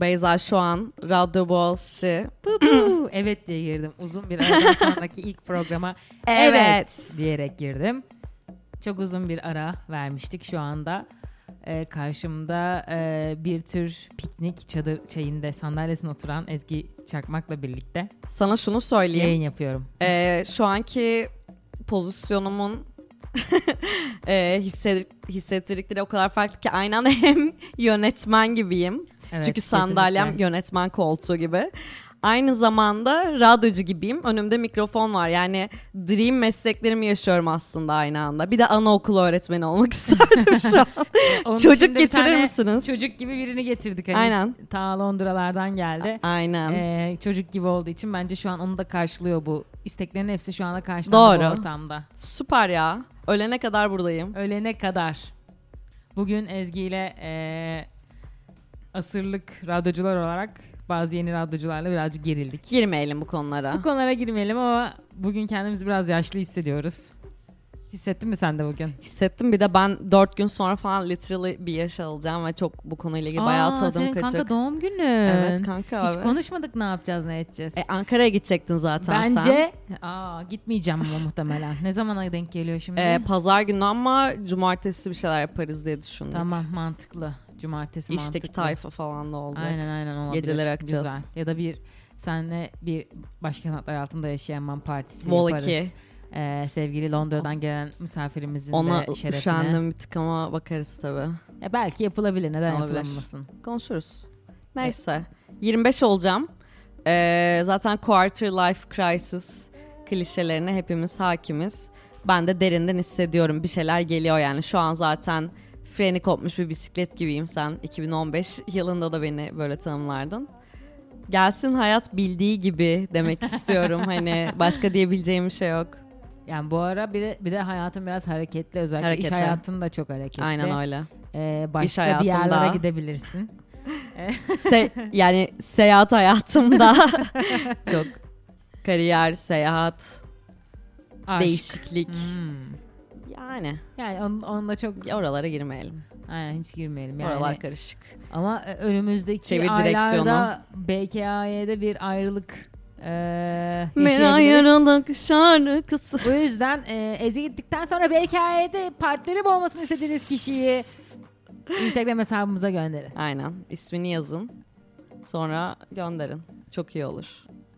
Beyza şu an Radyo Boğaziçi. Evet diye girdim. Uzun bir aradan sonraki ilk programa Evet diyerek girdim. Çok uzun bir ara vermiştik. Şu anda karşımda bir tür piknik çadır çayında sandalyesine oturan Ezgi Çakmak'la birlikte Sana şunu söyleyeyim. yayın yapıyorum. Şu anki pozisyonumun hissettirdikleri o kadar farklı ki aynı anda hem yönetmen gibiyim. Evet, Çünkü sandalyem kesinlikle. yönetmen koltuğu gibi. Aynı zamanda radyocu gibiyim. Önümde mikrofon var. Yani dream mesleklerimi yaşıyorum aslında aynı anda. Bir de anaokulu öğretmeni olmak isterdim şu an. Onun Çocuk için de bir getirir tane misiniz? Çocuk gibi birini getirdik. Hani Aynen. Ta Londralardan geldi. Aynen. Çocuk gibi olduğu için bence şu an onu da karşılıyor bu. İsteklerin hepsi şu anda karşılandı bu Doğru. ortamda. Süper ya. Ölene kadar buradayım. Ölene kadar. Bugün Ezgi ile asırlık radyocular olarak bazı yeni radyocularla birazcık gerildik. Girmeyelim bu konulara. Bu konulara girmeyelim ama bugün kendimizi biraz yaşlı hissediyoruz. Hissettin mi sen de bugün? Hissettim. Bir de ben 4 gün sonra falan literally bir yaş alacağım ve çok bu konuyla ilgili bayağı tadım senin kaçık. kanka doğum günü. Evet kanka Hiç abi. konuşmadık ne yapacağız ne edeceğiz. Ankara'ya gidecektin zaten sen. Bence gitmeyeceğim ama muhtemelen. Ne zamana denk geliyor şimdi? Pazar günü ama cumartesi bir şeyler yaparız diye düşündüm. Tamam, mantıklı. Cumartesi mantıklı. İşteki tayfa falan da olacak. Aynen olabilir. Geceleri akacağız. Güzel. Ya da senle bir Başka Kanatlar Altında Yaşayan partisi Vol yaparız. 2. Sevgili Londra'dan gelen misafirimizin Ona de şerefine. üşendim bir tık ama bakarız tabii. Belki yapılabilir. Neden Olabilir. yapılamasın? Konuşuruz. Neyse. 25 olacağım. Zaten quarter life crisis klişelerine hepimiz hakimiz. Ben de derinden hissediyorum. Bir şeyler geliyor yani. Şu an zaten freni kopmuş bir bisiklet gibiyim. Sen 2015 yılında da beni böyle tanımlardın. Gelsin hayat bildiği gibi demek istiyorum. Hani başka diyebileceğim bir şey yok. Yani bu ara bir de hayatım biraz hareketli. Özellikle Hareketli. iş hayatın da çok hareketli. Aynen öyle. Başka hayatımda. bir yerlere gidebilirsin. Yani seyahat hayatımda çok kariyer, seyahat, Aşk. değişiklik. Yani onun da çok... Oralara girmeyelim. Aynen, hiç girmeyelim. Yani. Oralar karışık. Ama önümüzdeki Çevir aylarda direksiyonu. BKA'da bir ayrılık Bir yaşayabiliriz. ayrılık şarkısı. Bu yüzden Ezgi gittikten sonra BKA'da partnerim olmasını istediğiniz kişiyi Instagram hesabımıza gönderin. Aynen. İsmini yazın. Sonra gönderin. Çok iyi olur.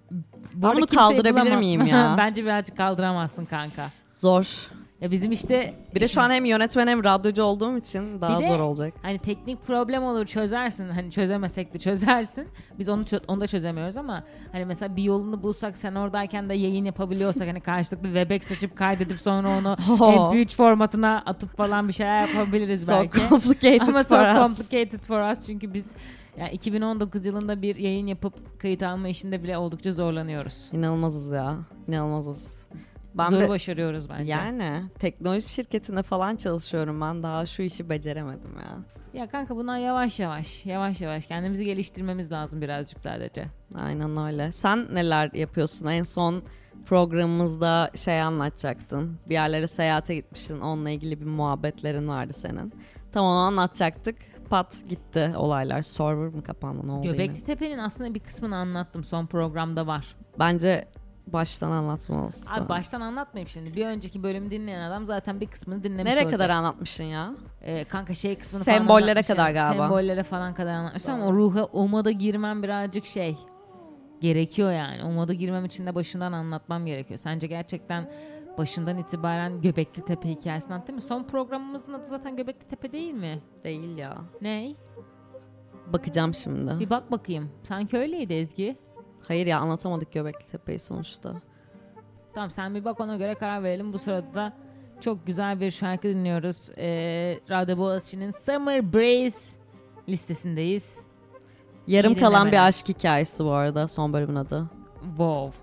Bu arada bunu kimseyi kaldırabilir bulamam. miyim ya? Bence birazcık kaldıramazsın kanka. Zor. Ya bizim işte... Bir de şu an hem yönetmen hem radyocu olduğum için daha Bir de zor olacak. Hani teknik problem olur, çözersin. Hani çözemesek de çözersin. Biz onu da çözemiyoruz ama hani mesela bir yolunu bulsak, sen oradayken de yayın yapabiliyorsak, hani karşılıklı Webex açıp kaydedip sonra onu MP3 formatına atıp falan bir şeyler yapabiliriz belki. So complicated Ama for so us. complicated for us, çünkü biz yani 2019 yılında bir yayın yapıp kayıt alma işinde bile oldukça zorlanıyoruz. İnanılmazız ya. İnanılmazız. Zoru başarıyoruz bence. Yani teknoloji şirketinde falan çalışıyorum ben. Daha şu işi beceremedim ya. Ya kanka, bundan yavaş yavaş kendimizi geliştirmemiz lazım birazcık sadece. Aynen öyle. Sen neler yapıyorsun? En son programımızda anlatacaktın. Bir yerlere seyahate gitmiştin. Onunla ilgili bir muhabbetlerin vardı senin. Tam onu anlatacaktı. Pat gitti olaylar. Server mı kapandı? Ne oldu yine? Göbekli Tepe'nin aslında bir kısmını anlattım. Son programda var. Bence baştan anlatmalısın. Abi baştan anlatmayayım şimdi. Bir önceki bölümü dinleyen adam zaten bir kısmını dinlemiş Nereye olacak. kadar anlatmışsın ya? Kanka kısmını Sembollere falan kadar galiba. Sembollere falan kadar anlatmışım ama o ruha, o moda girmem birazcık gerekiyor yani. O moda girmem için de başından anlatmam gerekiyor. Sence gerçekten başından itibaren Göbekli Tepe hikayesini anlattın mı? Son programımızın adı zaten Göbekli Tepe değil mi? Değil ya. Ney? Bakacağım şimdi. Bir bak bakayım. Sanki öyleydi Ezgi. Hayır ya, anlatamadık Göbekli Tepe'yi sonuçta. Tamam, sen bir bak, ona göre karar verelim. Bu sırada da çok güzel bir şarkı dinliyoruz. Radyo Boğaziçi'nin Summer Breeze listesindeyiz. Yarım İyi kalan bir dinlemeler. aşk hikayesi bu arada son bölümün adı. Wow.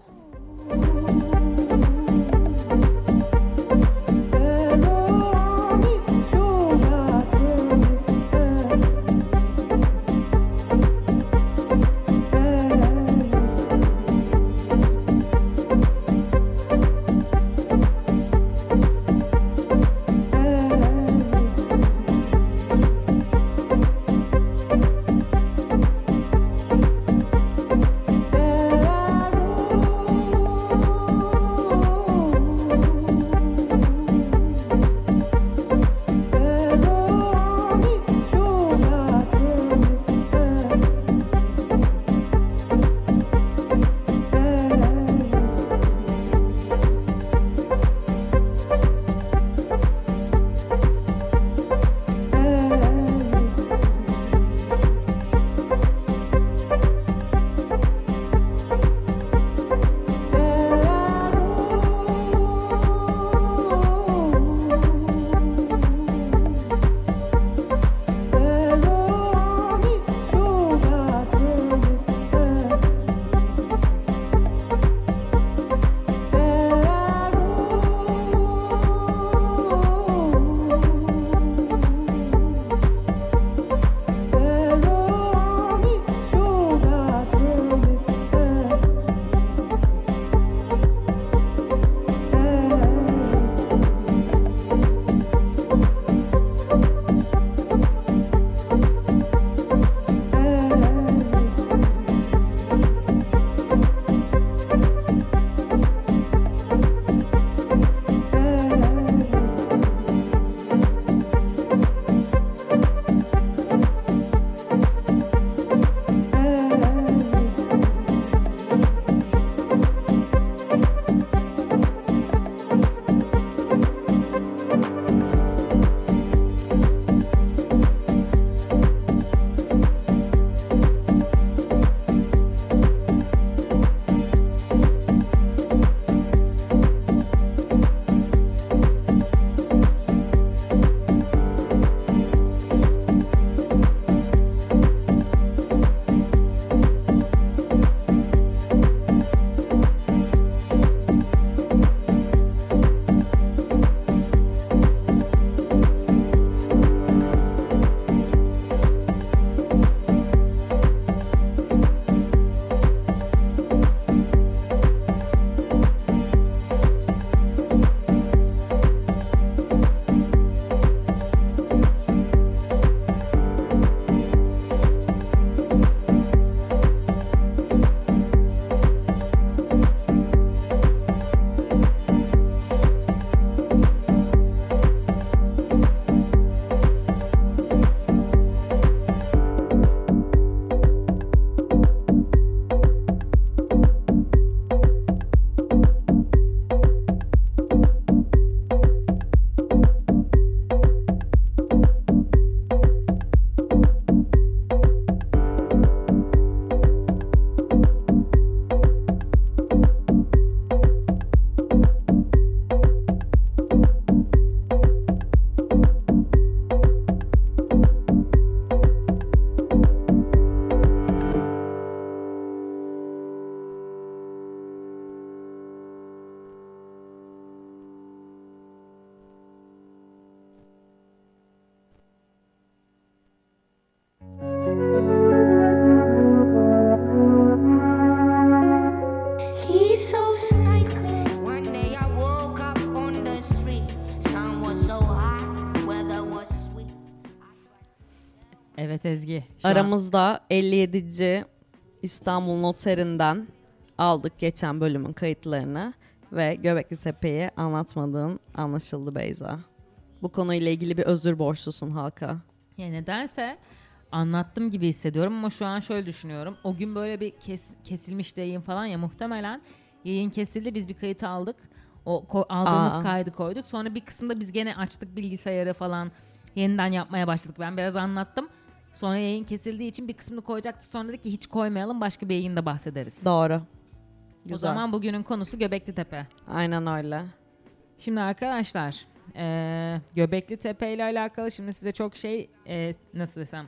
Evet Ezgi. Aramızda 57. İstanbul Noteri'nden aldık geçen bölümün kayıtlarını ve Göbekli Tepe'yi anlatmadığın anlaşıldı Beyza. Bu konuyla ilgili bir özür borçlusun halka. Ya nedense anlattım gibi hissediyorum ama şu an şöyle düşünüyorum. O gün böyle bir kesilmiş yayın falan ya, muhtemelen yayın kesildi, biz bir kayıt aldık. Aldığımız kaydı koyduk. Sonra bir kısımda biz gene açtık bilgisayarı falan, yeniden yapmaya başladık. Ben biraz anlattım. Sonra yayın kesildiği için bir kısmını koyacaktık. Sonra dedik ki hiç koymayalım, başka bir yayında bahsederiz. Doğru. Güzel. O zaman bugünün konusu Göbekli Tepe. Aynen öyle. Şimdi arkadaşlar Göbekli Tepe ile alakalı şimdi size çok nasıl desem,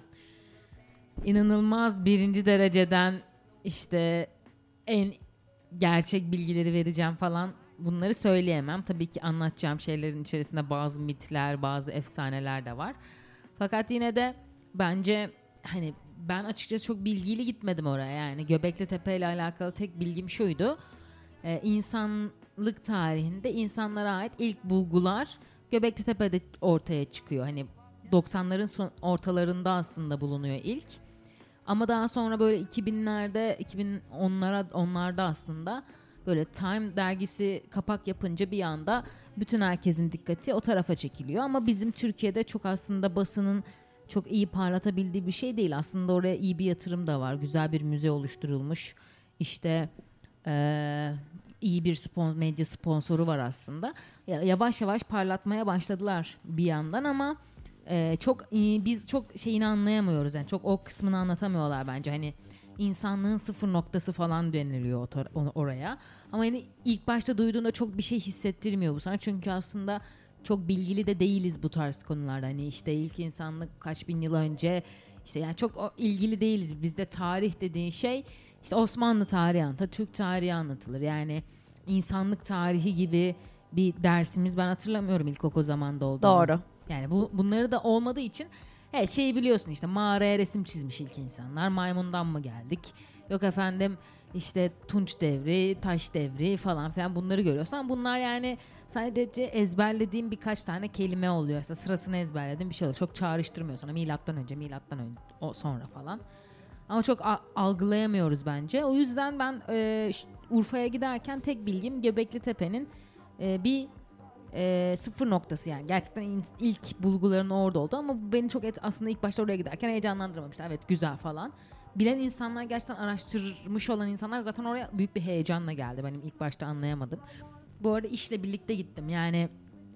inanılmaz birinci dereceden işte en gerçek bilgileri vereceğim falan, bunları söyleyemem. Tabii ki anlatacağım şeylerin içerisinde bazı mitler, bazı efsaneler de var. Fakat yine de bence hani ben açıkçası çok bilgili gitmedim oraya. Yani Göbekli Tepe ile alakalı tek bilgim şuydu. İnsanlık tarihinde insanlara ait ilk bulgular Göbekli Tepe'de ortaya çıkıyor. Hani 90'ların ortalarında aslında bulunuyor ilk. Ama daha sonra böyle 2000'lerde, 2010'larda aslında böyle Time dergisi kapak yapınca bir anda bütün herkesin dikkati o tarafa çekiliyor. Ama bizim Türkiye'de çok aslında basının çok iyi parlatabildiği bir şey değil. Aslında oraya iyi bir yatırım da var. Güzel bir müze oluşturulmuş. İşte iyi bir medya sponsoru var aslında. Yavaş yavaş parlatmaya başladılar bir yandan ama biz çok şeyini anlayamıyoruz. Yani çok o kısmını anlatamıyorlar bence. Hani insanlığın sıfır noktası falan deniliyor oraya. Ama yani ilk başta duyduğunda çok bir şey hissettirmiyor bu sana. Çünkü aslında çok bilgili de değiliz bu tarz konularda. Hani işte ilk insanlık kaç bin yıl önce, işte yani çok ilgili değiliz. Bizde tarih dediğin şey işte Osmanlı tarihi anlatılır, Türk tarihi anlatılır. Yani insanlık tarihi gibi bir dersimiz ben hatırlamıyorum ilkokul zamanında olduğunu. Doğru. Yani bunları da olmadığı için evet şeyi biliyorsun, işte mağaraya resim çizmiş ilk insanlar. Maymundan mı geldik? Yok efendim işte Tunç devri, Taş devri falan filan, bunları görüyorsun. Ama bunlar yani sadece ezberlediğim birkaç tane kelime oluyor. Mesela sırasını ezberlediğim bir şey oluyor. Çok çağrıştırmıyor sonra milattan önce, sonra falan. Ama çok algılayamıyoruz bence. O yüzden ben Urfa'ya giderken tek bilgim Göbekli Tepe'nin bir sıfır noktası, yani gerçekten ilk bulguların orada oldu. Ama bu beni çok aslında ilk başta oraya giderken heyecanlandırmamıştı. Evet güzel falan. Bilen insanlar, gerçekten araştırmış olan insanlar zaten oraya büyük bir heyecanla geldi. Benim ilk başta anlayamadım. Bu arada işle birlikte gittim. Yani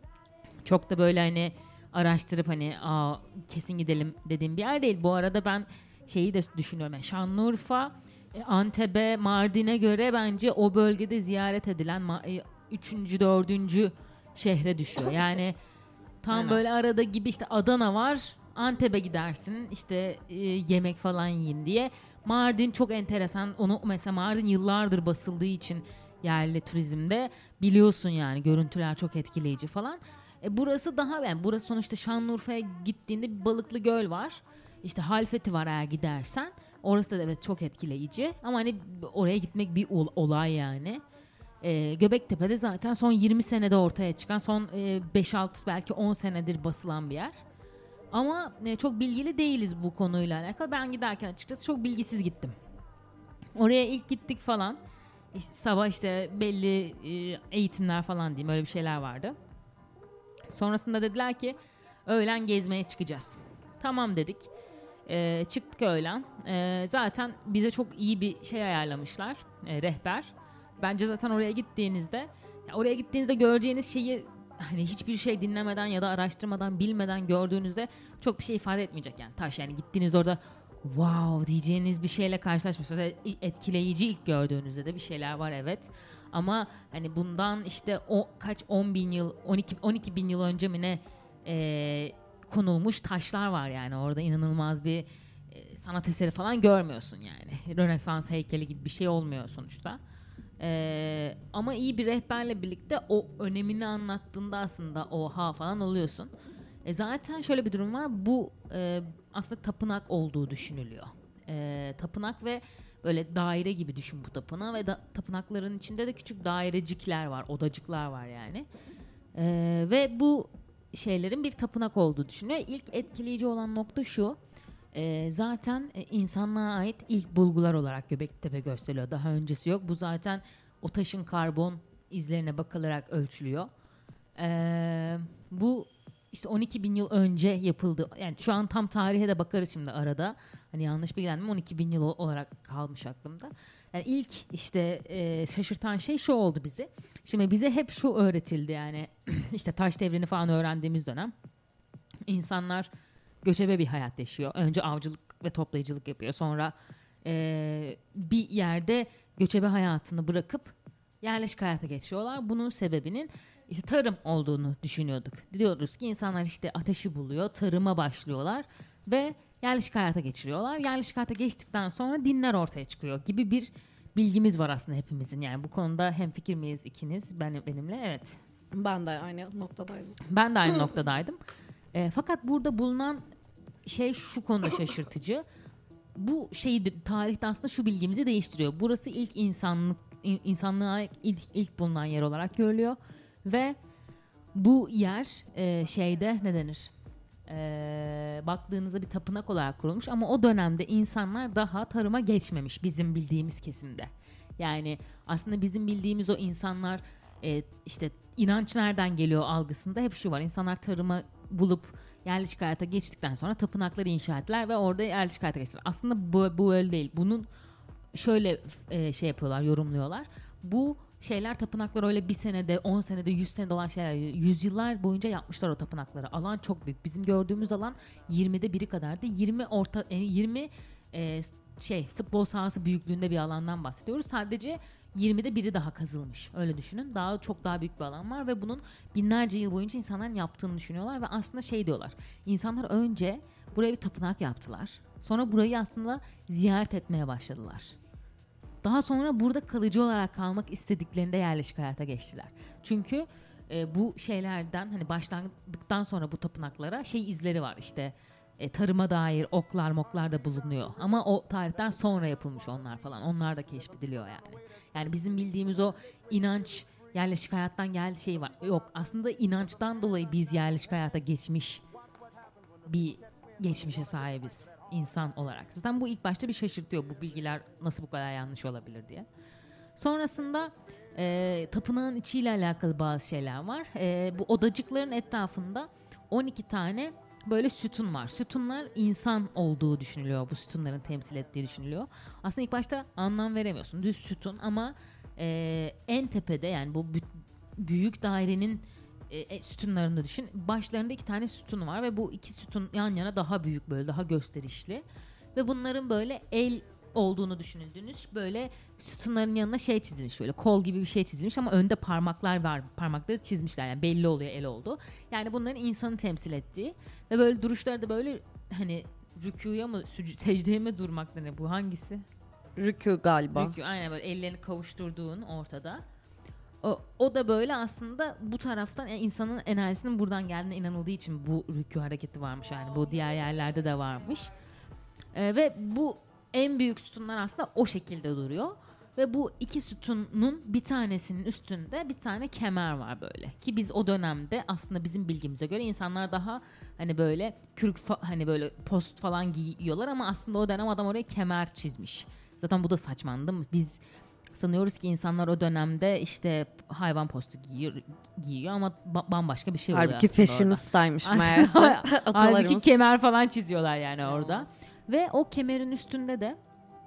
çok da böyle hani araştırıp hani kesin gidelim dediğim bir yer değil. Bu arada ben şeyi de düşünüyorum. Yani Şanlıurfa, Antep'e, Mardin'e göre bence o bölgede ziyaret edilen 3. 4. şehre düşüyor. Yani tam Aynen. böyle arada gibi, işte Adana var, Antep'e gidersin işte yemek falan yiyin diye. Mardin çok enteresan. Onu mesela Mardin yıllardır basıldığı için yerli turizmde biliyorsun, yani görüntüler çok etkileyici falan. Burası daha, yani burası sonuçta Şanlıurfa'ya gittiğinde bir Balıklı Göl var. İşte Halfeti var eğer gidersen. Orası da evet çok etkileyici. Ama hani oraya gitmek bir olay yani. Göbektepe'de zaten son 20 senede ortaya çıkan, son 5-6 belki 10 senedir basılan bir yer. Ama çok bilgili değiliz bu konuyla alakalı. Ben giderken açıkçası çok bilgisiz gittim. Oraya ilk gittik falan. İşte sabah işte belli eğitimler falan diyeyim, öyle bir şeyler vardı. Sonrasında dediler ki öğlen gezmeye çıkacağız. Tamam dedik. Çıktık öğlen. Zaten bize çok iyi bir şey ayarlamışlar. Rehber. Bence zaten oraya gittiğinizde göreceğiniz şeyi hani hiçbir şey dinlemeden ya da araştırmadan, bilmeden gördüğünüzde çok bir şey ifade etmeyecek yani. Yani gittiğiniz orada wow diyeceğiniz bir şeyle karşılaşmışsınız. Etkileyici ilk gördüğünüzde de bir şeyler var evet. Ama hani bundan işte 10 bin yıl, 12 bin yıl önce mi ne konulmuş taşlar var yani. Orada inanılmaz bir sanat eseri falan görmüyorsun yani. Rönesans heykeli gibi bir şey olmuyor sonuçta. Ama iyi bir rehberle birlikte o önemini anlattığında aslında oha falan oluyorsun. Zaten şöyle bir durum var. Bu aslında tapınak olduğu düşünülüyor. Tapınak ve böyle daire gibi düşün bu tapınağı ve tapınakların içinde de küçük dairecikler var, odacıklar var yani. Ve bu şeylerin bir tapınak olduğu düşünülüyor. İlk etkileyici olan nokta şu. zaten insanlığa ait ilk bulgular olarak Göbektepe gösteriliyor. Daha öncesi yok. Bu zaten o taşın karbon izlerine bakılarak ölçülüyor. Bu işte 12 bin yıl önce yapıldı. Yani şu an tam tarihe de bakarız şimdi arada. Hani yanlış bilgilendim, 12 bin yıl olarak kalmış aklımda. Yani ilk işte şaşırtan şey şu oldu bizi. Şimdi bize hep şu öğretildi yani işte taş devrini falan öğrendiğimiz dönem. İnsanlar göçebe bir hayat yaşıyor. Önce avcılık ve toplayıcılık yapıyor. Sonra bir yerde göçebe hayatını bırakıp yerleşik hayata geçiyorlar. Bunun sebebinin işte tarım olduğunu düşünüyorduk. Diyoruz ki insanlar işte ateşi buluyor, tarıma başlıyorlar ve yerleşik hayata geçiriyorlar. Yerleşik hayata geçtikten sonra dinler ortaya çıkıyor gibi bir bilgimiz var aslında hepimizin. Yani bu konuda hemfikir miyiz ikiniz benimle? Evet. Ben de aynı noktadaydım. Ben de aynı noktadaydım. Fakat burada bulunan şey şu konuda şaşırtıcı. Bu şeyi tarihte aslında şu bilgimizi değiştiriyor. Burası ilk insanlığa ilk bulunan yer olarak görülüyor ve bu yer şeyde ne denir? Baktığınızda bir tapınak olarak kurulmuş ama o dönemde insanlar daha tarıma geçmemiş bizim bildiğimiz kesimde. Yani aslında bizim bildiğimiz o insanlar işte inanç nereden geliyor algısında hep şu var. İnsanlar tarıma bulup yerleşik hayata geçtikten sonra tapınakları inşa ettiler ve orada yerleşik hayata geçtiler. Aslında bu öyle değil. Bunun şöyle şey yapıyorlar, yorumluyorlar. Bu şeyler, tapınaklar öyle bir senede, 10 senede, 100 senede olan şeyler. Yüzyıllar boyunca yapmışlar o tapınakları. Alan çok büyük. Bizim gördüğümüz alan 20'de biri kadardı. 20 futbol sahası büyüklüğünde bir alandan bahsediyoruz. Sadece 20'de biri daha kazılmış. Öyle düşünün. Çok daha büyük bir alan var ve bunun binlerce yıl boyunca insanların yaptığını düşünüyorlar ve aslında şey diyorlar. İnsanlar önce buraya bir tapınak yaptılar. Sonra burayı aslında ziyaret etmeye başladılar. Daha sonra burada kalıcı olarak kalmak istediklerinde yerleşik hayata geçtiler. Çünkü bu şeylerden hani başlandıktan sonra bu tapınaklara şey izleri var işte tarıma dair moklar da bulunuyor. Ama o tarihten sonra yapılmış onlar falan. Onlar da keşfediliyor yani. Yani bizim bildiğimiz o inanç yerleşik hayattan geldi şey var. Yok, aslında inançtan dolayı biz yerleşik hayata geçmiş bir geçmişe sahibiz insan olarak. Zaten bu ilk başta bir şaşırtıyor, bu bilgiler nasıl bu kadar yanlış olabilir diye. Sonrasında tapınağın içiyle alakalı bazı şeyler var. Bu odacıkların etrafında 12 tane böyle sütun var. Sütunlar insan olduğu düşünülüyor. Bu sütunların temsil ettiği düşünülüyor. Aslında ilk başta anlam veremiyorsun. Düz sütun ama en tepede yani bu büyük dairenin sütunlarını düşün. Başlarında 2 tane sütun var ve bu 2 sütun yan yana daha büyük, böyle daha gösterişli. Ve bunların böyle el olduğunu düşünüldüğünüz böyle sütunların yanına şey çizilmiş, böyle kol gibi bir şey çizilmiş ama önde parmaklar var. Parmakları çizmişler yani belli oluyor el oldu. Yani bunların insanı temsil ettiği ve böyle duruşları da böyle hani rükûya mı secdeye mi durmakta, ne bu hangisi? Rükû galiba. Rükû, aynen, böyle ellerini kavuşturduğun ortada. O da böyle aslında bu taraftan yani insanın enerjisinin buradan geldiğine inanıldığı için bu rükû hareketi varmış, yani bu diğer yerlerde de varmış. Ve bu en büyük sütunlar aslında o şekilde duruyor. Ve bu 2 sütunun bir tanesinin üstünde bir tane kemer var böyle. Ki biz o dönemde aslında bizim bilgimize göre insanlar daha hani böyle kürk hani böyle post falan giyiyorlar ama aslında o dönem adam oraya kemer çizmiş. Zaten bu da saçma, değil mi? Biz sanıyoruz ki insanlar o dönemde işte hayvan postu giyiyor ama bambaşka bir şey oluyor halbuki aslında fashionistaymış meğerse atalarımız. Halbuki kemer falan çiziyorlar yani orada. Ve o kemerin üstünde de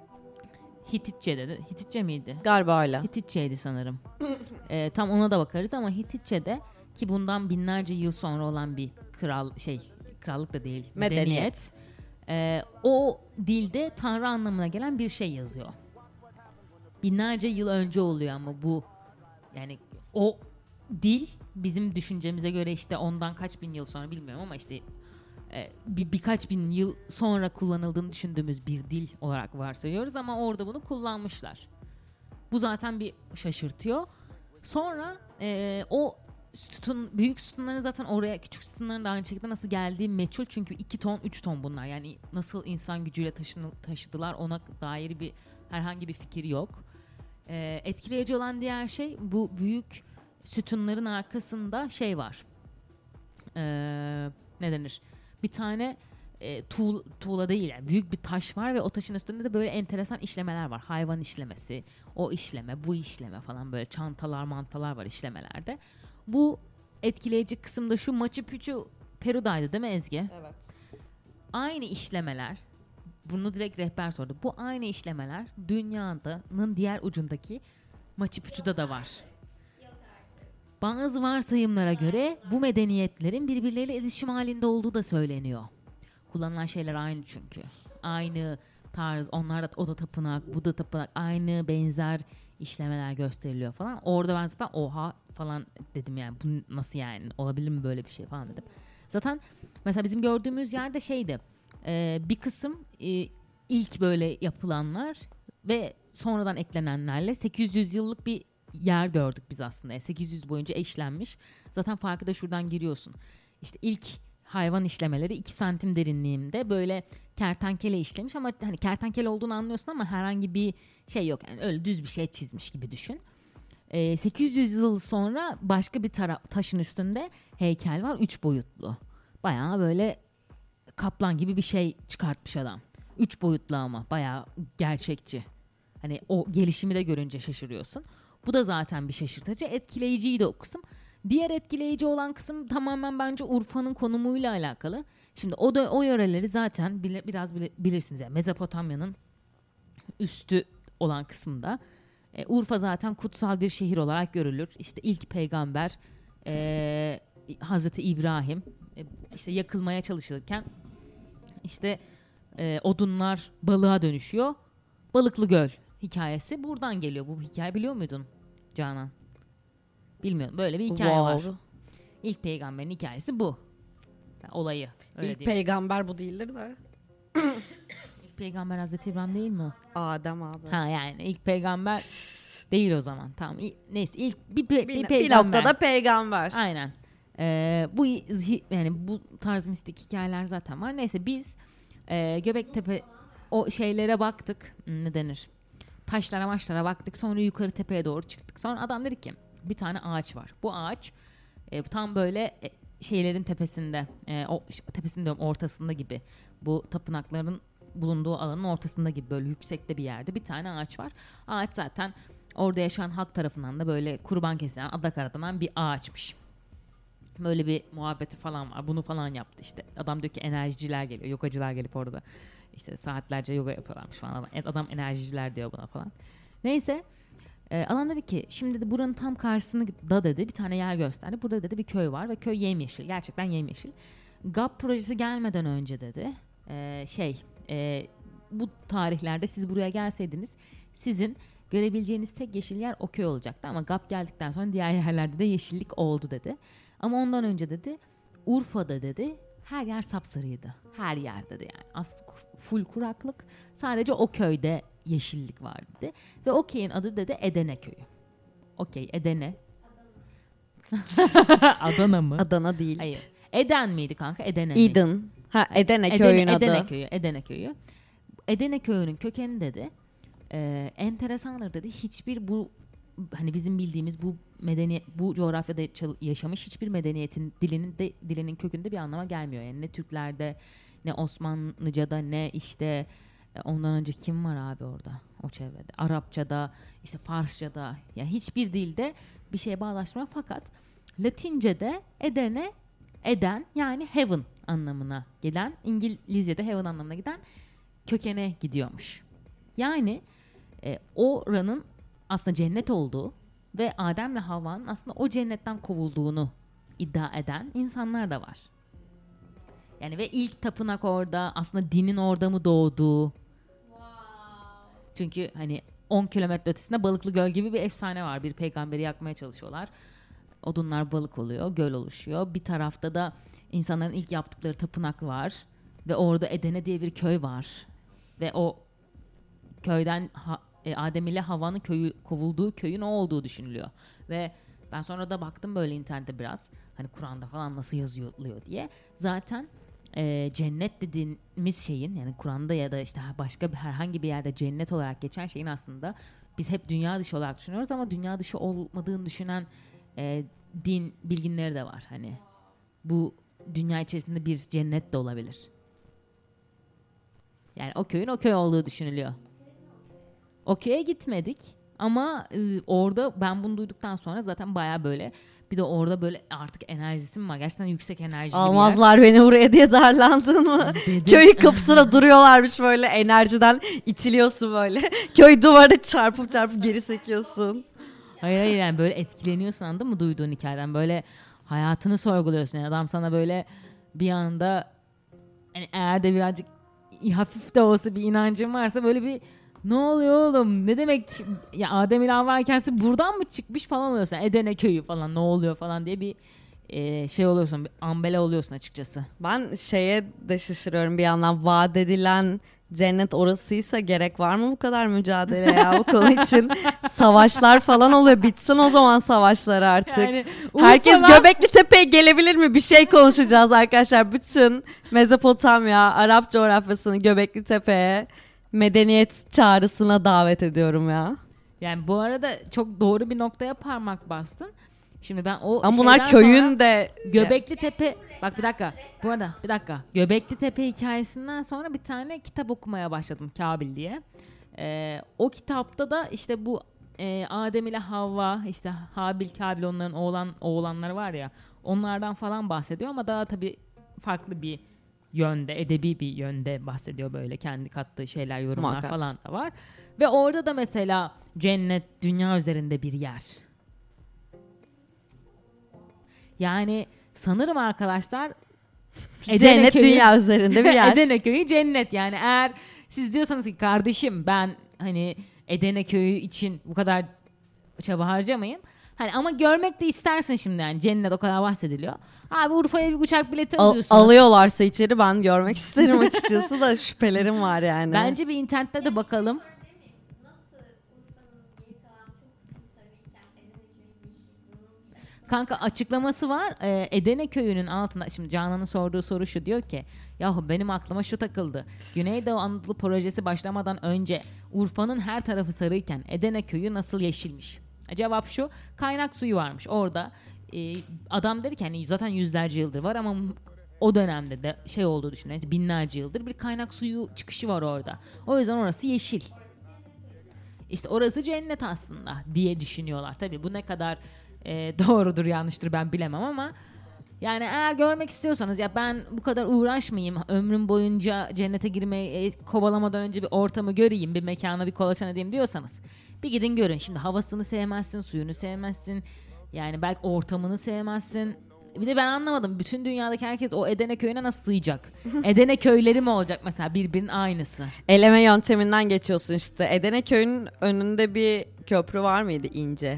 Hititçe miydi? Galiba öyle. Hititçeydi sanırım. Tam ona da bakarız ama Hititçe'de, ki bundan binlerce yıl sonra olan bir krallık da değil, medeniyet. O dilde tanrı anlamına gelen bir şey yazıyor. Binlerce yıl önce oluyor ama bu yani o dil bizim düşüncemize göre işte ondan kaç bin yıl sonra bilmiyorum ama işte birkaç bin yıl sonra kullanıldığını düşündüğümüz bir dil olarak varsayıyoruz ama orada bunu kullanmışlar. Bu zaten bir şaşırtıyor. Sonra o büyük sütunların zaten oraya, küçük sütunların da aynı şekilde nasıl geldiği meçhul. Çünkü 2 ton 3 ton bunlar. Yani nasıl insan gücüyle taşıdılar ona dair herhangi bir fikir yok. Etkileyici olan diğer şey, bu büyük sütunların arkasında şey var. Ne denir? Bir tane tuğla değil yani büyük bir taş var ve o taşın üstünde de böyle enteresan işlemeler var. Hayvan işlemesi, o işleme, bu işleme falan böyle çantalar, mantalar var işlemelerde. Bu etkileyici kısımda şu Machu Picchu Peru'daydı değil mi Ezgi? Evet. Aynı işlemeler, bunu direkt rehber sordu. Bu aynı işlemeler dünyanın diğer ucundaki Machu Picchu'da da var. Bazı varsayımlara göre bu medeniyetlerin birbirleriyle iletişim halinde olduğu da söyleniyor. Kullanılan şeyler aynı çünkü. Aynı tarz, onlar da o da tapınak, bu da tapınak, aynı benzer işlemeler gösteriliyor falan. Orada ben zaten oha falan dedim yani bu nasıl yani olabilir mi böyle bir şey falan dedim. Zaten mesela bizim gördüğümüz yerde şeydi bir kısım ilk böyle yapılanlar ve sonradan eklenenlerle 800 yıllık bir yer gördük biz aslında. 800 boyunca eşlenmiş. Zaten farkı da şuradan giriyorsun. İşte ilk hayvan işlemeleri 2 santim derinliğinde böyle kertenkele işlemiş ama hani kertenkele olduğunu anlıyorsun ama herhangi bir şey yok. Yani öyle düz bir şey çizmiş gibi düşün. 800 yıl sonra başka bir taşın üstünde heykel var 3 boyutlu. Bayağı böyle kaplan gibi bir şey çıkartmış adam. 3 boyutlu ama bayağı gerçekçi. Hani o gelişimi de görünce şaşırıyorsun. Bu da zaten bir şaşırtıcı. Etkileyiciydi o kısım. Diğer etkileyici olan kısım tamamen bence Urfa'nın konumuyla alakalı. Şimdi o yöreleri zaten biraz bilirsiniz. Yani Mezopotamya'nın üstü olan kısımda. Urfa zaten kutsal bir şehir olarak görülür. İşte ilk peygamber Hazreti İbrahim işte yakılmaya çalışılırken işte odunlar balığa dönüşüyor. Balıklı Göl hikayesi buradan geliyor. Bu hikaye biliyor muydun Canan? Bilmiyorum. Böyle bir hikaye var. İlk peygamberin hikayesi bu. Yani olayı. İlk peygamber bu değildir de. İlk peygamber Hazreti İbrahim değil mi? Adem abi. Ha yani ilk peygamber değil o zaman. Tamam. Neyse ilk bir peygamber. Bir noktada peygamber. Aynen. Bu yani bu tarz mistik hikayeler zaten var. Neyse biz Göbektepe o şeylere baktık. Ne denir? Taşlara baktık. Sonra yukarı tepeye doğru çıktık. Sonra adam dedi ki bir tane ağaç var. Bu ağaç tam böyle şeylerin tepesinde, o tepesinde diyorum, ortasında gibi. Bu tapınakların bulunduğu alanın ortasında gibi böyle yüksekte bir yerde bir tane ağaç var. Ağaç zaten orada yaşayan halk tarafından da böyle kurban kesilen, adak adanan bir ağaçmış. Böyle bir muhabbeti falan var. Bunu falan yaptı işte. Adam diyor ki enerjiciler geliyor. Yogacılar gelip orada işte saatlerce yoga yapıyorlarmış falan. Adam enerjiciler diyor buna falan. Neyse. Adam dedi ki şimdi dedi buranın tam karşısında dedi bir tane yer gösterdi. Burada dedi bir köy var ve köy yemyeşil. Gerçekten yemyeşil. GAP projesi gelmeden önce dedi bu tarihlerde siz buraya gelseydiniz sizin görebileceğiniz tek yeşil yer o köy olacaktı. Ama GAP geldikten sonra diğer yerlerde de yeşillik oldu dedi. Ama ondan önce dedi Urfa'da dedi her yer sapsarıydı. Her yer dedi yani full kuraklık. Sadece o köyde yeşillik var dedi. Ve o köyün adı dedi Edene köyü. Okey Edene. Adana mı? Adana değil. Hayır. Eden miydi kanka? Edene miydi? Eden. Ha Edene köyün adı. Edene köyü. Edene köyünün kökeni dedi. Enteresandır dedi. Hiçbir bu hani bizim bildiğimiz bu medeniyet bu coğrafyada yaşamış hiçbir medeniyetin dilinin kökünde bir anlama gelmiyor. Yani ne Türklerde ne Osmanlıca'da ne işte ondan önce kim var abi orada o çevrede? Arapçada, işte Farsçada yani hiçbir dilde bir şeye bağlaştırma fakat Latince'de eden yani heaven anlamına gelen İngilizce'de heaven anlamına giden kökene gidiyormuş. Yani oranın aslında cennet olduğu ve Adem'le Havva'nın aslında o cennetten kovulduğunu iddia eden insanlar da var. Yani ve ilk tapınak orada aslında dinin orada mı doğduğu. Çünkü hani 10 kilometre ötesinde Balıklı Göl gibi bir efsane var. Bir peygamberi yakmaya çalışıyorlar. Odunlar balık oluyor, göl oluşuyor. Bir tarafta da insanların ilk yaptıkları tapınak var. Ve orada Edene diye bir köy var. Ve o köyden Adem ile Havva'nın kovulduğu köyün o olduğu düşünülüyor. Ve ben sonra da baktım böyle internette biraz. Hani Kur'an'da falan nasıl yazılıyor diye. Zaten cennet dediğimiz şeyin yani Kur'an'da ya da işte başka herhangi bir yerde cennet olarak geçen şeyin aslında biz hep dünya dışı olarak düşünüyoruz ama dünya dışı olmadığını düşünen din bilginleri de var. Hani bu dünya içerisinde bir cennet de olabilir. Yani o köyün o köy olduğu düşünülüyor. O köye gitmedik ama orada ben bunu duyduktan sonra zaten baya böyle, bir de orada böyle artık enerjisi mi var? Gerçekten yüksek enerjili bir yer. Almazlar beni buraya diye darlandın mı? Köyün kapısına duruyorlarmış böyle, enerjiden itiliyorsun böyle. Köy duvarına çarpıp geri sekiyorsun. Hayır yani böyle etkileniyorsun, anladın mı duyduğun hikayeden? Böyle hayatını sorguluyorsun. Yani adam sana böyle bir anda, yani eğer de birazcık hafif de olsa bir inancın varsa böyle bir, ne oluyor oğlum? Ne demek ya, Adem ile Havva hikayesi buradan mı çıkmış falan oluyorsun. Edene köyü falan ne oluyor falan diye bir şey oluyorsun. Bir ambele oluyorsun açıkçası. Ben şeye de şaşırıyorum bir yandan. Vaat edilen cennet orasıysa gerek var mı bu kadar mücadele ya bu konu için? Savaşlar falan oluyor. Bitsin o zaman savaşlar artık. Yani, herkes Göbekli Tepe'ye gelebilir mi? Bir şey konuşacağız arkadaşlar. Bütün Mezopotamya, Arap coğrafyasını Göbekli Tepe'ye, medeniyet çağrısına davet ediyorum ya. Yani bu arada çok doğru bir noktaya parmak bastın. Şimdi ben o ama bunlar köyün de Göbekli Tepe, bak bir dakika. Bu arada bir dakika. Göbekli Tepe hikayesinden sonra bir tane kitap okumaya başladım, Kabil diye. O kitapta da işte bu Adem ile Havva, işte Habil, Kabil, onların oğlanları var ya, onlardan falan bahsediyor ama daha tabii farklı bir yönde, edebi bir yönde bahsediyor, böyle kendi kattığı şeyler, yorumlar muhakkak falan da var. Ve orada da mesela cennet dünya üzerinde bir yer. Yani sanırım arkadaşlar cennet dünya üzerinde bir yer. Edene köyü cennet. Yani eğer siz diyorsanız ki kardeşim ben hani Edene köyü için bu kadar çaba harcamayayım. Hani ama görmek de istersin şimdi, yani cennet o kadar bahsediliyor. Abi Urfa'ya bir uçak bileti alıyorsunuz. Alıyorlarsa içeri ben görmek isterim açıkçası da şüphelerim var yani. Bence bir internette de bakalım. Kanka açıklaması var. Edene köyünün altında, şimdi Canan'ın sorduğu soru şu, diyor ki yahu benim aklıma şu takıldı. Güneydoğu Anadolu projesi başlamadan önce Urfa'nın her tarafı sarıyken Edene köyü nasıl yeşilmiş? Cevap şu: kaynak suyu varmış orada. Adam dedi ki hani zaten yüzlerce yıldır var ama o dönemde de şey olduğu düşünün, binlerce yıldır bir kaynak suyu çıkışı var orada. O yüzden orası yeşil. İşte orası cennet aslında diye düşünüyorlar. Tabii bu ne kadar doğrudur yanlıştır ben bilemem ama yani eğer görmek istiyorsanız, ya ben bu kadar uğraşmayayım ömrüm boyunca cennete girmeyi kovalamadan önce bir ortamı göreyim, bir mekana bir kolaçan edeyim diyorsanız bir gidin görün. Şimdi havasını sevmezsin, suyunu sevmezsin, yani belki ortamını sevmezsin. Bir de ben anlamadım, bütün dünyadaki herkes o Edene köyüne nasıl sığacak? Edene köyleri mi olacak mesela birbirinin aynısı? Eleme yönteminden geçiyorsun işte. Edene köyünün önünde bir köprü var mıydı ince?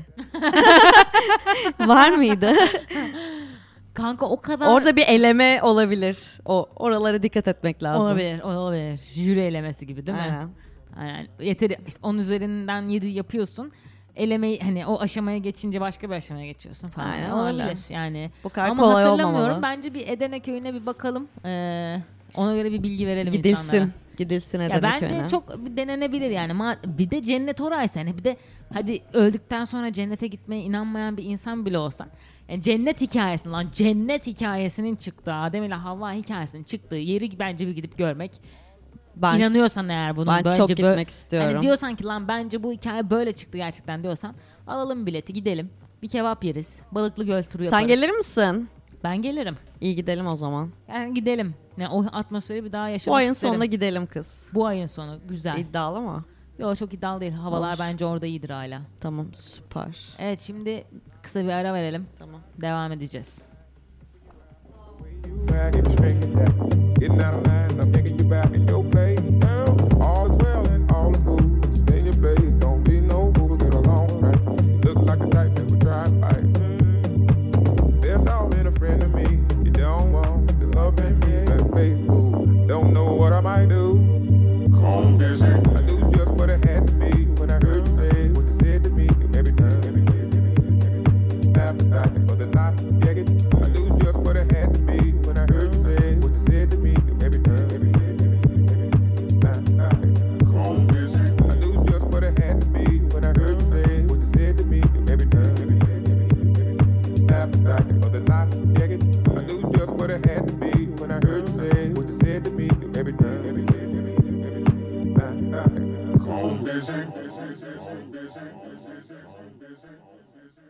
Var mıydı? Kanka o kadar... Orada bir eleme olabilir. Oralara dikkat etmek lazım. Olabilir. Jüri elemesi gibi değil mi? Aynen. Yeteri, işte 10 üzerinden 7 yapıyorsun. Elemeyi hani o aşamaya geçince başka bir aşamaya geçiyorsun falan. Aynen, olabilir öyle. Yani. Bu kadar ama kolay hatırlamıyorum. olmamalı. Bence bir Edene köyüne bir bakalım. Ona göre bir bilgi verelim insanlara. Gidilsin Edene köyüne. Bence çok denenebilir yani. Bir de cennet oraysa, hani bir de hadi öldükten sonra cennete gitmeye inanmayan bir insan bile olsa, yani cennet hikayesinin çıktığı, Adem ile Havva hikayesinin çıktığı yeri bence bir gidip görmek. İnanıyorsan eğer bunun ben çok gitmek istiyorum. Hani diyorsan ki lan bence bu hikaye böyle çıktı gerçekten diyorsan, alalım bileti gidelim. Bir kebap yeriz. Balıklı Göl turu yaparız. Sen gelir misin? Ben gelirim. İyi gidelim o zaman. Yani gidelim. Yani o atmosferi bir daha yaşamak isterim. Bu ayın sonuna gidelim kız. Bu ayın sonu güzel. İddialı mı? Yok çok iddialı değil. Havalar bence orada iyidir hala. Tamam süper. Evet şimdi kısa bir ara verelim. Tamam. Devam edeceğiz.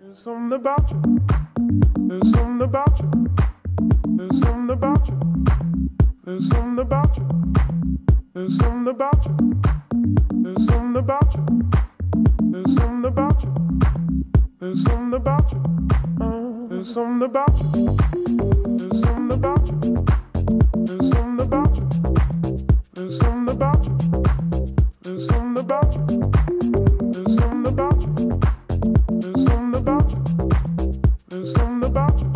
There's something about you. There's something about you. There's something about you. There's something about you. There's something about you. There's something about you. There's something about you. There's something about you. There's something about you. There's something about you. There's something about you. There's something about you. There's something about you. There's something about you. There's something about you. There's something about you.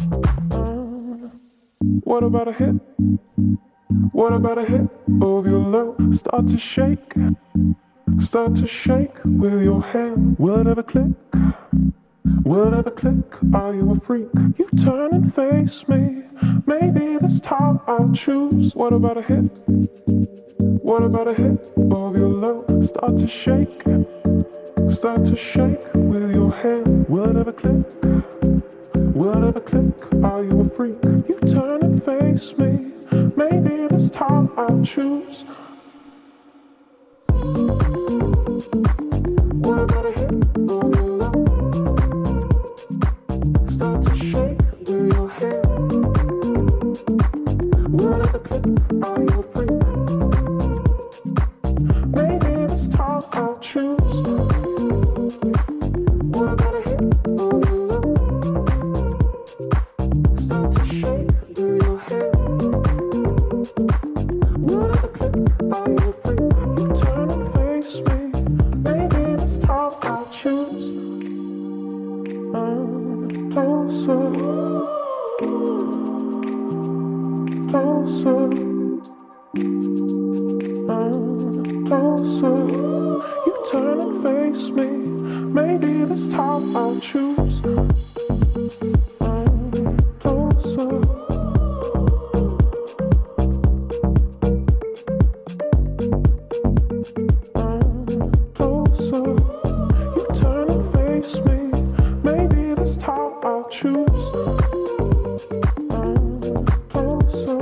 What about a hit? What about a hit of your love? Start to shake. Start to shake with your hand. Will it ever click? Will it ever click? Are you a freak? You turn and face me. Maybe this time I'll choose. What about a hit? What about a hit of your love? Start to shake. Start to shake with your hand. Will it ever click? Will it ever click? Are you a freak? You turn and face me. Maybe this time I'll choose. What about a hit of your love? Start to shake with your hand. Will it ever click? Are you a freak? Maybe this time I'll choose. What about a hit of your love? Start to shake with your hand. Will it ever click? Are you a freak? You turn and face me. Maybe this time I'll choose. Closer, closer, closer. You turn and face me. Maybe this time I'll choose. Closer. Closer. You turn and face me. Maybe this time I'll choose. Closer.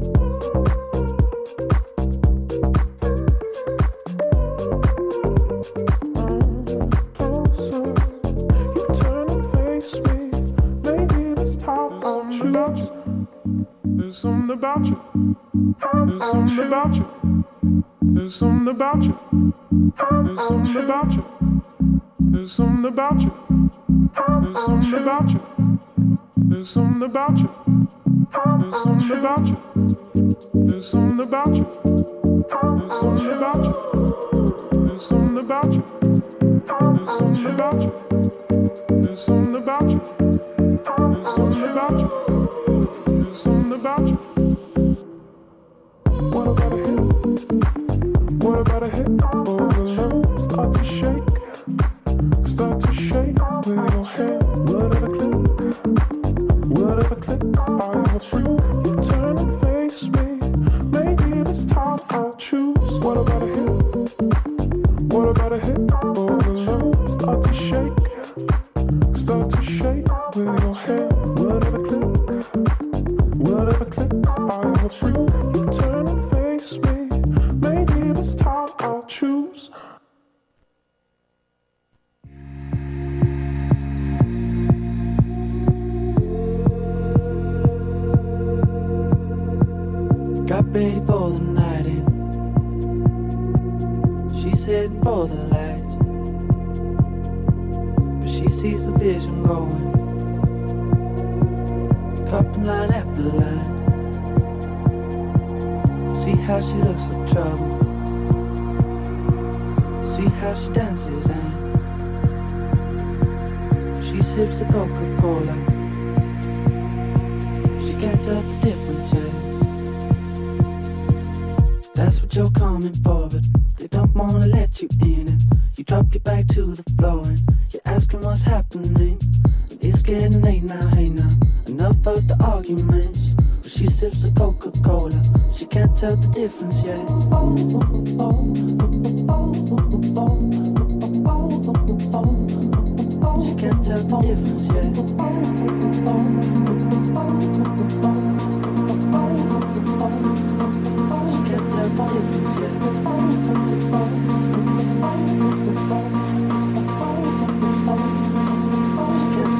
Closer. You turn and face me. Maybe this time I'll choose. There's something about you. There's something about you. There's something about you. There's something about you. There's something about you. There's something about you. There's something about you. There's something about you. There's something about you. There's something about you. There's something about you. There's something about you. There's something about you. There's something about you. There's something about you. What about a hit? What about a hit? Oh, the love start to shake. Start to shake with your hand. Will it ever click? Will it ever click? Are you a freak? You turn and face me. Maybe this time I'll choose. What about a hit? What about a hit? Oh, the love start to shake. Start to shake with your hand. Will it ever click? Will it ever click? Are you a freak? You turn and face me. Maybe this time I'll choose. Got ready for the night in. She's heading for the lights, but she sees the vision going. Cupping line after line. See how she looks for trouble. See how she dances and she sips the Coca-Cola. She can't tell the difference yet. That's what you're coming for, but they don't wanna let you in. And you drop your back to the floor and you're asking what's happening. And it's getting late now, hey now. Enough of the arguments. But she sips the Coca-Cola. She can't tell the difference yet. She can't tell the difference yet. She can't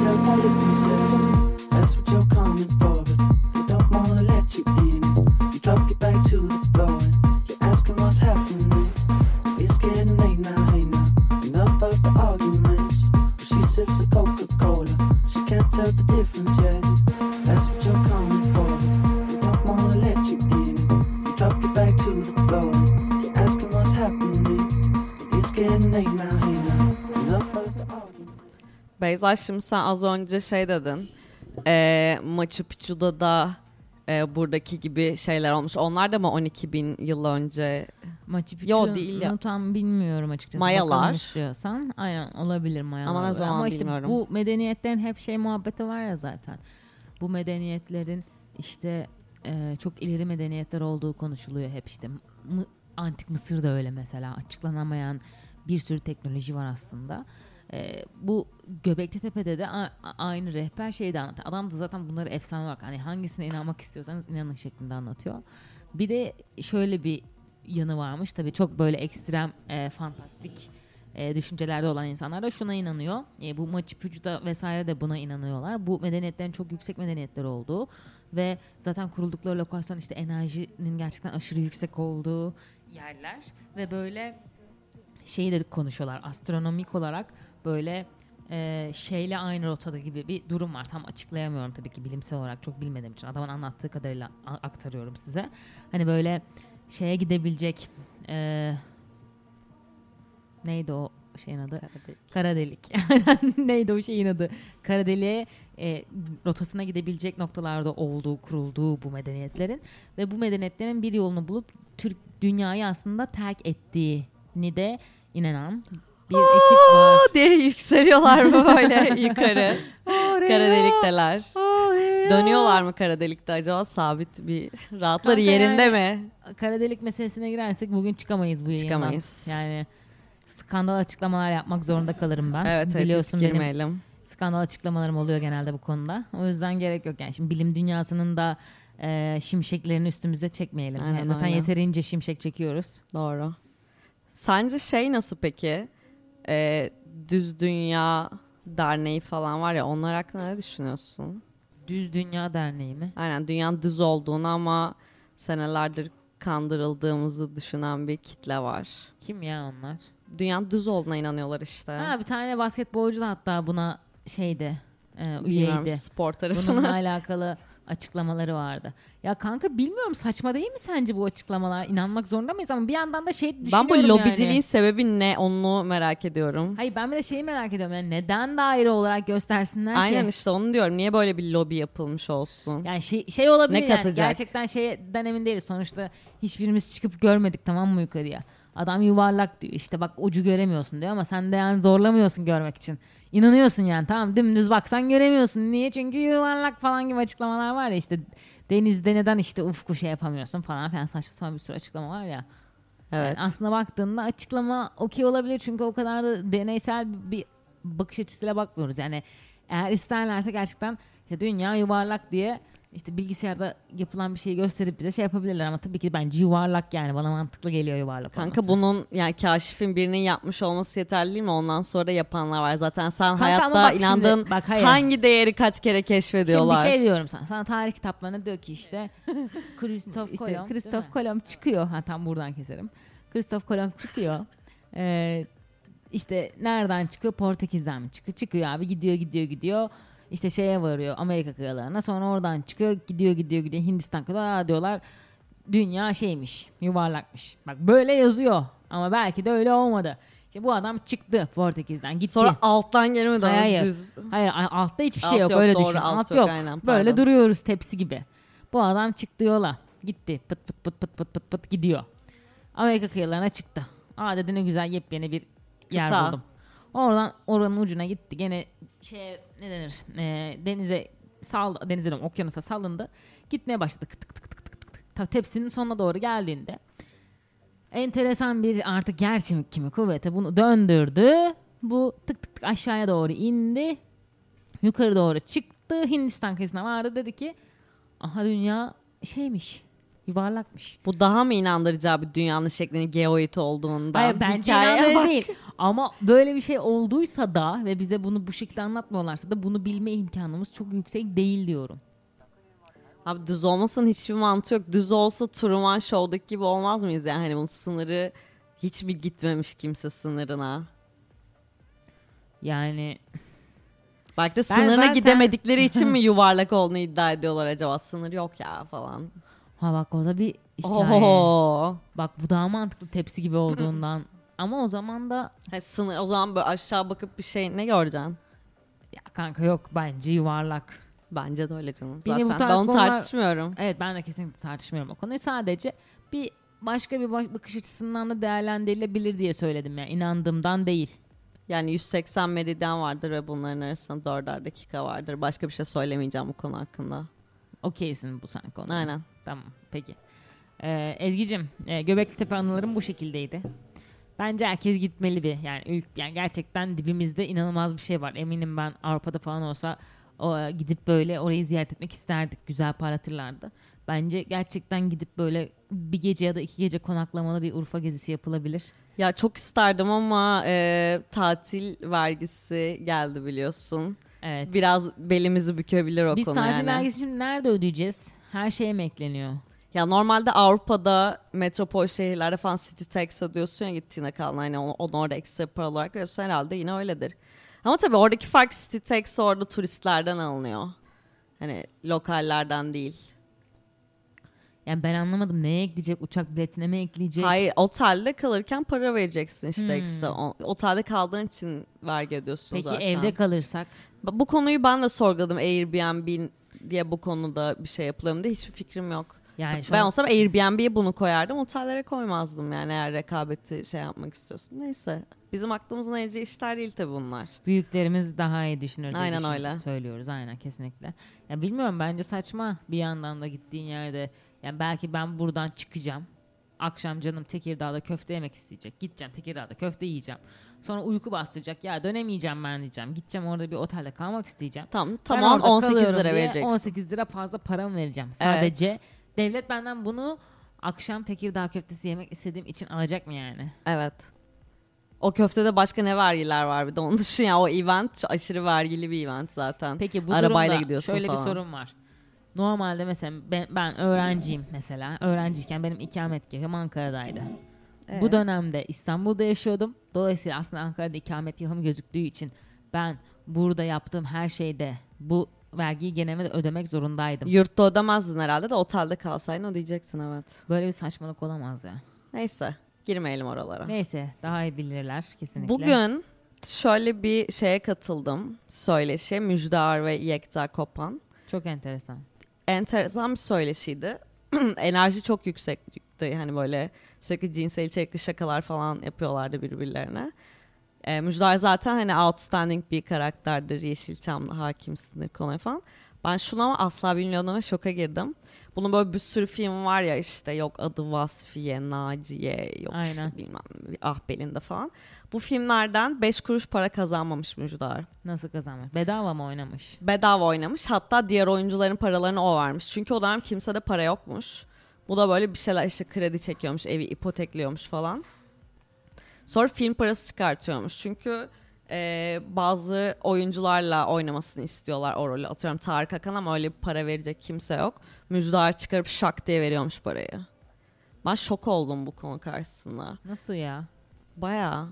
Beyza, şimdi sen az önce şey dedin. Machu Picchu'da da buradaki gibi şeyler olmuş. Onlar da mı 12.000 yıl önce? Machu Yo, değil ya. Picchu'nu tam bilmiyorum açıkçası. Mayalar. Bakalım istiyorsan. Aynen, olabilir Mayalar. Ama ne zaman Ama işte bilmiyorum. bu medeniyetlerin hep şey muhabbeti var ya zaten. Bu medeniyetlerin işte çok ileri medeniyetler olduğu konuşuluyor hep işte. Antik Mısır'da öyle mesela. Açıklanamayan bir sürü teknoloji var aslında. Bu Göbekli Tepe'de de aynı rehber şeyi de anlatıyor. Adam da zaten bunları efsane olarak, hani hangisine inanmak istiyorsanız inanın şeklinde anlatıyor. Bir de şöyle bir yanı varmış. Tabii çok böyle ekstrem, fantastik düşüncelerde olan insanlar da şuna inanıyor. Bu Machu Picchu'da vesaire de buna inanıyorlar. Bu medeniyetlerin çok yüksek medeniyetler olduğu ve zaten kuruldukları lokasyon işte enerjinin gerçekten aşırı yüksek olduğu yerler ve böyle şeyi de konuşuyorlar. Astronomik olarak böyle şeyle aynı rotada gibi bir durum var. Tam açıklayamıyorum tabii ki, bilimsel olarak çok bilmediğim için. Adamın anlattığı kadarıyla aktarıyorum size. Hani böyle şeye gidebilecek, neydi o şeyin adı? Kara delik. Neydi o şeyin adı? Kara deliğe rotasına gidebilecek noktalarda olduğu, kurulduğu bu medeniyetlerin ve bu medeniyetlerin bir yolunu bulup dünyayı aslında terk ettiğini de inanan bir ekip var. Diye yükseliyorlar mı böyle yukarı? Kara delikteler. Dönüyorlar mı kara delikte acaba? Sabit bir rahatları Kanka yerinde yani, mi? Kara delik meselesine girersek bugün çıkamayız bu yayından. Çıkamayız. Yani skandal açıklamalar yapmak zorunda kalırım ben. Evet, biliyorsun hiç benim girmeyelim. skandal açıklamalarım oluyor genelde bu konuda. O yüzden gerek yok yani. Şimdi bilim dünyasının da şimşeklerini üstümüze çekmeyelim. Aynen, Yani zaten aynen. yeterince şimşek çekiyoruz. Doğru. Sence şey nasıl peki? Düz Dünya Derneği falan var ya, onlar hakkında ne düşünüyorsun? Düz Dünya Derneği mi? Aynen, dünyanın düz olduğunu ama senelerdir kandırıldığımızı düşünen bir kitle var. Kim ya onlar? Dünyanın düz olduğuna inanıyorlar işte. Ha, bir tane basketbolcu da hatta buna şeydi, Bilmiyorum, üyeydi. spor tarafına. Bununla alakalı açıklamaları vardı. Ya kanka bilmiyorum, saçma değil mi sence bu açıklamalar? İnanmak zorunda mıyız? Ama bir yandan da şey düşünüyorum Ben bu lobiciliğin yani. sebebi ne, onu merak ediyorum. Hayır, ben bir de şeyi merak ediyorum. Yani neden daire olarak göstersinler ki? Aynen işte onu diyorum. Niye böyle bir lobi yapılmış olsun? Yani şey olabilir Ne yani. katacak? Gerçekten şeyden emin değiliz. Sonuçta hiçbirimiz çıkıp görmedik, tamam mı, yukarıya? Adam yuvarlak diyor. İşte bak, ucu göremiyorsun diyor ama sen de yani zorlamıyorsun görmek için. İnanıyorsun yani, tamam, dümdüz baksan göremiyorsun. Niye? Çünkü yuvarlak falan gibi açıklamalar var ya, işte denizde neden işte ufku şey yapamıyorsun falan filan, saçma sapan bir sürü açıklama var ya. Evet. Yani aslında baktığında açıklama okey olabilir çünkü o kadar da deneysel bir bakış açısıyla bakmıyoruz. Yani eğer isterlerse gerçekten işte dünya yuvarlak diye işte bilgisayarda yapılan bir şeyi gösterip bize şey yapabilirler ama tabii ki bence yuvarlak, yani bana mantıklı geliyor yuvarlak Kanka olması. bunun yani kaşifin birinin yapmış olması yeterli değil mi? Ondan sonra yapanlar var. Zaten sen Kanka ama hayatta bak şimdi, inandığın bak hayır. hangi değeri kaç kere Şimdi keşfediyorlar? bir şey diyorum sana. Sana tarih kitaplarına diyor ki işte Christoph Kolomb çıkıyor. Ha, tam buradan keserim. Christoph Kolomb çıkıyor. İşte nereden çıkıyor? Portekiz'den mi çıkıyor? Çıkıyor abi, gidiyor. İşte şeye varıyor, Amerika kıtalarına. Sonra oradan çıkıyor, gidiyor Hindistan kıtalarına, diyorlar dünya şeymiş, yuvarlakmış. Bak böyle yazıyor ama belki de öyle olmadı. İşte bu adam çıktı Portekiz'den, gitti. Sonra alttan geri mi Hayır. düz? Hayır, altta hiçbir şey Alt yok, yok, öyle doğru, düşün. alt Alt yok, yok. aynen, Böyle pardon. duruyoruz tepsi gibi. Bu adam çıktı yola, gitti, pıt gidiyor. Amerika kıyılarına çıktı. Aa dedi, ne güzel yepyeni bir yer Kıta. buldum. Oranın ucuna gitti. Gene ne denir? Denize diyorum, okyanusa salındı. Gitmeye başladı. Tepsinin sonuna doğru geldiğinde enteresan bir artık yer kimi kuvveti bunu döndürdü. Bu tık aşağıya doğru indi. Yukarı doğru çıktı. Hindistan kıyısına vardı. Dedi ki aha, dünya şeymiş, yuvarlakmış. Bu daha mı inandırıcı abi, dünyanın şeklinin geoid olduğundan? Hayır, bence Hikayeye inandırıcı bak. değil. Ama böyle bir şey olduysa da ve bize bunu bu şekilde anlatmıyorlarsa da bunu bilme imkanımız çok yüksek değil diyorum. Abi düz olmasının hiçbir mantığı yok. Düz olsa Truman Show'daki gibi olmaz mıyız yani? Hani bunun sınırı hiç mi gitmemiş kimse sınırına? Yani Belki de sınırına zaten- gidemedikleri için mi yuvarlak olduğunu iddia ediyorlar acaba? Sınır yok ya falan. ha bak, o da bir hikaye. Oho. Bak bu daha mantıklı tepsi gibi olduğundan. Ama o zaman da Sınır, o zaman böyle aşağı bakıp bir şey ne göreceksin? Ya kanka yok, bence yuvarlak. Bence de öyle canım Beni bu zaten. tarz Ben onu konular- tartışmıyorum. Evet, ben de kesinlikle tartışmıyorum o konuyu. Sadece bir başka bir bakış açısından da değerlendirilebilir diye söyledim. Yani inandığımdan değil. Yani 180 meridyen vardır ve bunların arasında 4'er dakika vardır. Başka bir şey söylemeyeceğim bu konu hakkında. Okeysin bu sen konuda. Aynen. Tamam, peki. Ezgi'cim, Göbeklitepe anılarım bu şekildeydi. Bence herkes gitmeli bir. Yani gerçekten dibimizde inanılmaz bir şey var. Eminim ben Avrupa'da falan olsa gidip böyle orayı ziyaret etmek isterdik. Güzel parlatırlardı. Bence gerçekten gidip böyle bir gece ya da 2 gece konaklamalı bir Urfa gezisi yapılabilir. Ya çok isterdim ama tatil vergisi geldi biliyorsun. Evet. Biraz belimizi bükebilir o Biz konu tatil yani. vergisi şimdi nerede ödeyeceğiz? Her şeye mi ekleniyor? Ya normalde Avrupa'da metropol şehirlerde falan city tax ödüyorsun ya gittiğine kalan. Hani onu orada ekstra para olarak veriyorsun, herhalde yine öyledir. Ama tabii oradaki fark, city tax orada turistlerden alınıyor. Hani lokallerden değil. Yani ben anlamadım, neye ekleyecek? Uçak biletine mi ekleyecek? Hayır, otelde kalırken para vereceksin işte ekstra. Otelde kaldığın için vergi ödüyorsun Peki zaten. evde kalırsak? Bu konuyu ben de sorguladım, Airbnb diye bu konuda bir şey yapılıyor mu diye, hiçbir fikrim yok. Yani şu Ben an- olsam Airbnb'ye bunu koyardım, otellere koymazdım yani, eğer rekabeti şey yapmak istiyorsun. Neyse, bizim aklımızın ereceği işler değil tabii bunlar. büyüklerimiz daha iyi düşünür diye Aynen öyle. söylüyoruz. Aynen, kesinlikle. Ya bilmiyorum, bence saçma bir yandan da gittiğin yerde. Yani belki ben buradan çıkacağım. Akşam canım Tekirdağ'da köfte yemek isteyecek. Gideceğim Tekirdağ'da köfte yiyeceğim. Sonra uyku bastıracak. Ya dönemeyeceğim ben diyeceğim. Gideceğim orada bir otelde kalmak isteyeceğim. Tamam Ben 18 orada lira kalıyorum diye vereceksin. 18 lira fazla paramı vereceğim. Evet. Sadece devlet benden bunu akşam Tekirdağ köftesi yemek istediğim için alacak mı yani? Evet. O köftede başka ne vergiler var bir de onu düşün ya, o event aşırı vergili bir event zaten. Peki bu Arabayla durumda gidiyorsun şöyle falan. bir sorun var. Normalde mesela ben öğrenciyim mesela. Öğrenciyken benim ikametgahım Ankara'daydı. Bu dönemde İstanbul'da yaşıyordum. Dolayısıyla aslında Ankara'da ikametgahım gözüktüğü için ben burada yaptığım her şeyde bu vergiyi gene de ödemek zorundaydım. Yurtta ödemezdin herhalde de, otelde kalsaydın ödeyecektin, evet. Böyle bir saçmalık olamaz ya. Neyse, girmeyelim oralara. Neyse, daha iyi bilirler kesinlikle. Bugün şöyle bir şeye katıldım. Söyleşi, Müjdar ve Yekta Kopan. Çok enteresan. Enteresan bir söyleşiydi. Enerji çok yüksekti. Hani böyle sürekli cinsel içerikli şakalar falan yapıyorlardı birbirlerine. Müjdar zaten hani outstanding bir karakterdir. Yeşilçam'da hakimsindir konuya falan. Ben şunu ama asla bilmiyordum ve şoka girdim. Bunun böyle bir sürü film var ya, işte yok adı Vasfiye, Naciye, yok Aynen. işte bilmem Ah Belinde falan. Bu filmlerden 5 kuruş para kazanmamış Müjdar. Nasıl kazanmış? Bedava mı oynamış? Bedava oynamış. Hatta diğer oyuncuların paralarını o vermiş. Çünkü o dönem kimsede para yokmuş. Bu da böyle bir şeyler, işte kredi çekiyormuş, evi ipotekliyormuş falan. Sonra film parası çıkartıyormuş. Çünkü bazı oyuncularla oynamasını istiyorlar o rolü. Atıyorum Tarık Akan, ama öyle bir para verecek kimse yok. Müjdar çıkarıp şak diye veriyormuş parayı. Ben şok oldum bu konu karşısında. Nasıl ya? Bayağı.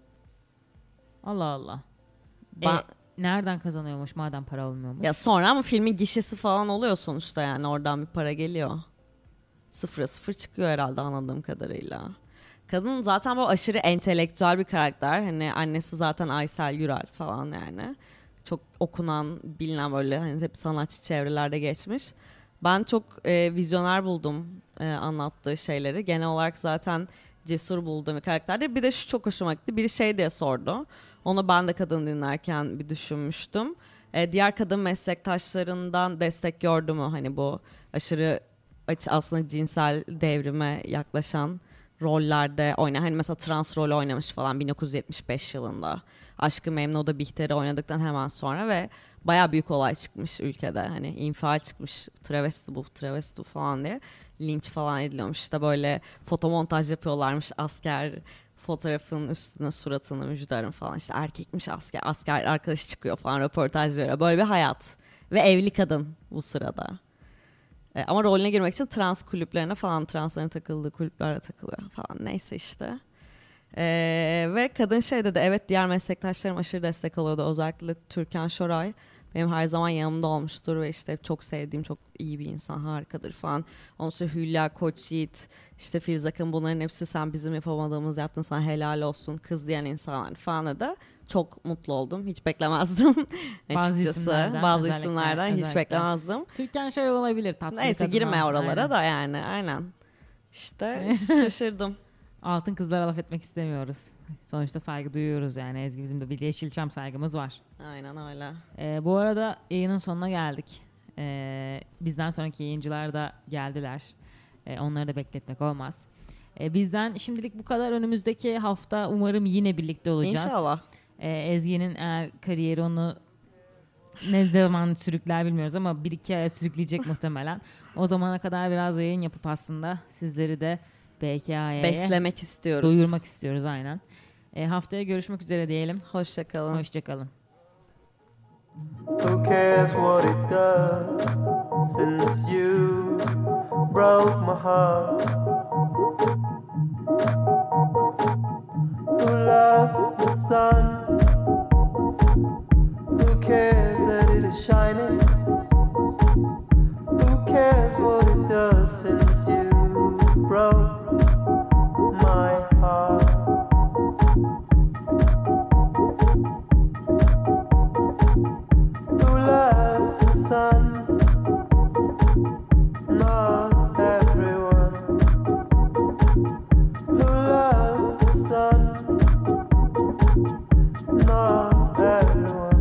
Allah Allah. Ben- Nereden kazanıyormuş madem para olmuyormuş? Ya sonra ama filmin gişesi falan oluyor sonuçta, yani oradan bir para geliyor. 0'a 0 çıkıyor herhalde anladığım kadarıyla. Kadın zaten bu aşırı entelektüel bir karakter. Hani annesi zaten Aysel Gürel falan yani. Çok okunan, bilinen, böyle hani hep sanatçı çevrelerde geçmiş. Ben çok vizyoner buldum anlattığı şeyleri. Genel olarak zaten cesur bulduğum bir karakterdir. Bir de şu çok hoşuma gitti. Biri şey diye sordu. Onu ben de kadın dinlerken bir düşünmüştüm. Diğer kadın meslektaşlarından destek gördü mü? Hani bu aşırı aslında cinsel devrime yaklaşan rollerde oynayan, hani mesela trans rolü oynamış falan 1975 yılında. Aşk-ı Memnu'da Bihter'i oynadıktan hemen sonra ve bayağı büyük olay çıkmış ülkede. Hani infial çıkmış, travesti bu falan diye. Linç falan ediliyormuş. İşte böyle fotomontaj yapıyorlarmış, asker fotoğrafın üstüne suratını Müjdar'ın falan, işte erkekmiş asker arkadaşı çıkıyor falan, röportaj veriyor. Böyle bir hayat. Ve evli kadın bu sırada. Ama rolüne girmek için trans kulüplerine falan, transların takıldığı kulüplere takılıyor falan. Neyse işte. Ve kadın şey dedi, evet diğer meslektaşlarım aşırı destek oluyordu. Özellikle Türkan Şoray benim her zaman yanımda olmuştur ve işte çok sevdiğim, çok iyi bir insan, harikadır falan. Ondan sonra Hülya Koçyiğit, işte Filiz Akın, bunların hepsi sen bizim yapamadığımız yaptın, sana helal olsun kız diyen insanlar falan da çok mutlu oldum. Hiç beklemezdim açıkçası. Bazı isimlerden hiç beklemezdim. Türkan şey olabilir, tatlı. Neyse girme oralara da yani aynen. İşte şaşırdım. Altın kızlara laf etmek istemiyoruz. Sonuçta saygı duyuyoruz yani. Ezgi, bizim de bir Yeşilçam saygımız var. Aynen öyle. Bu arada yayının sonuna geldik. Bizden sonraki yayıncılar da geldiler. Onları da bekletmek olmaz. Bizden şimdilik bu kadar. Önümüzdeki hafta umarım yine birlikte olacağız. İnşallah. Ezgi'nin eğer kariyeri onu ne zaman sürükler bilmiyoruz ama 1-2 aya sürükleyecek muhtemelen. O zamana kadar biraz yayın yapıp aslında sizleri de BKA'ya beslemek istiyoruz. Duyurmak istiyoruz aynen. Haftaya görüşmek üzere diyelim. Hoşçakalın. Hoşçakalın. Who cares what it does since you broke my heart? Who loves the sun? Who cares that it is shining? Who cares what it does since you broke my heart? Who loves the sun? Not everyone. Who loves the sun? Not everyone.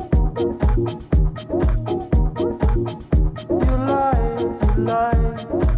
You lie,